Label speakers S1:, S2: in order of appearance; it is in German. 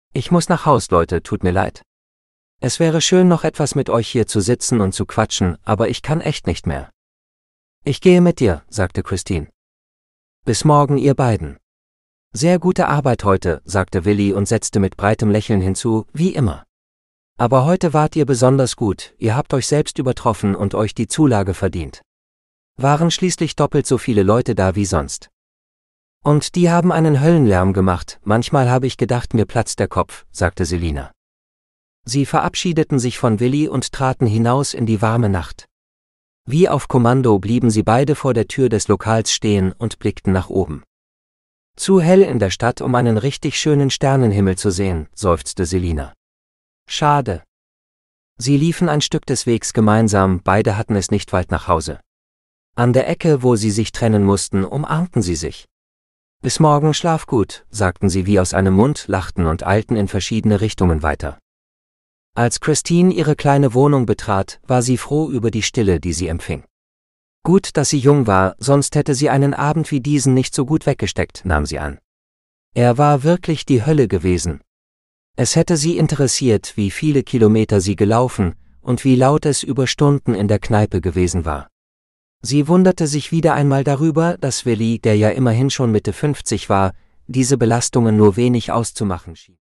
S1: Ich muss nach Haus, Leute, tut mir leid. Es wäre schön, noch etwas mit euch hier zu sitzen und zu quatschen, aber ich kann echt nicht mehr. Ich gehe mit dir, sagte Christine. Bis morgen, ihr beiden. Sehr gute Arbeit heute, sagte Willi und setzte mit breitem Lächeln hinzu, wie immer. Aber heute wart ihr besonders gut, ihr habt euch selbst übertroffen und euch die Zulage verdient. Waren schließlich doppelt so viele Leute da wie sonst. Und die haben einen Höllenlärm gemacht, manchmal habe ich gedacht, mir platzt der Kopf, sagte Selina. Sie verabschiedeten sich von Willi und traten hinaus in die warme Nacht. Wie auf Kommando blieben sie beide vor der Tür des Lokals stehen und blickten nach oben. Zu hell in der Stadt, um einen richtig schönen Sternenhimmel zu sehen, seufzte Selina. Schade. Sie liefen ein Stück des Wegs gemeinsam, beide hatten es nicht weit nach Hause. An der Ecke, wo sie sich trennen mussten, umarmten sie sich. Bis morgen, schlaf gut, sagten sie wie aus einem Mund, lachten und eilten in verschiedene Richtungen weiter. Als Christine ihre kleine Wohnung betrat, war sie froh über die Stille, die sie empfing. Gut, dass sie jung war, sonst hätte sie einen Abend wie diesen nicht so gut weggesteckt, nahm sie an. Er war wirklich die Hölle gewesen. Es hätte sie interessiert, wie viele Kilometer sie gelaufen und wie laut es über Stunden in der Kneipe gewesen war. Sie wunderte sich wieder einmal darüber, dass Willi, der ja immerhin schon Mitte 50 war, diese Belastungen nur wenig auszumachen schien.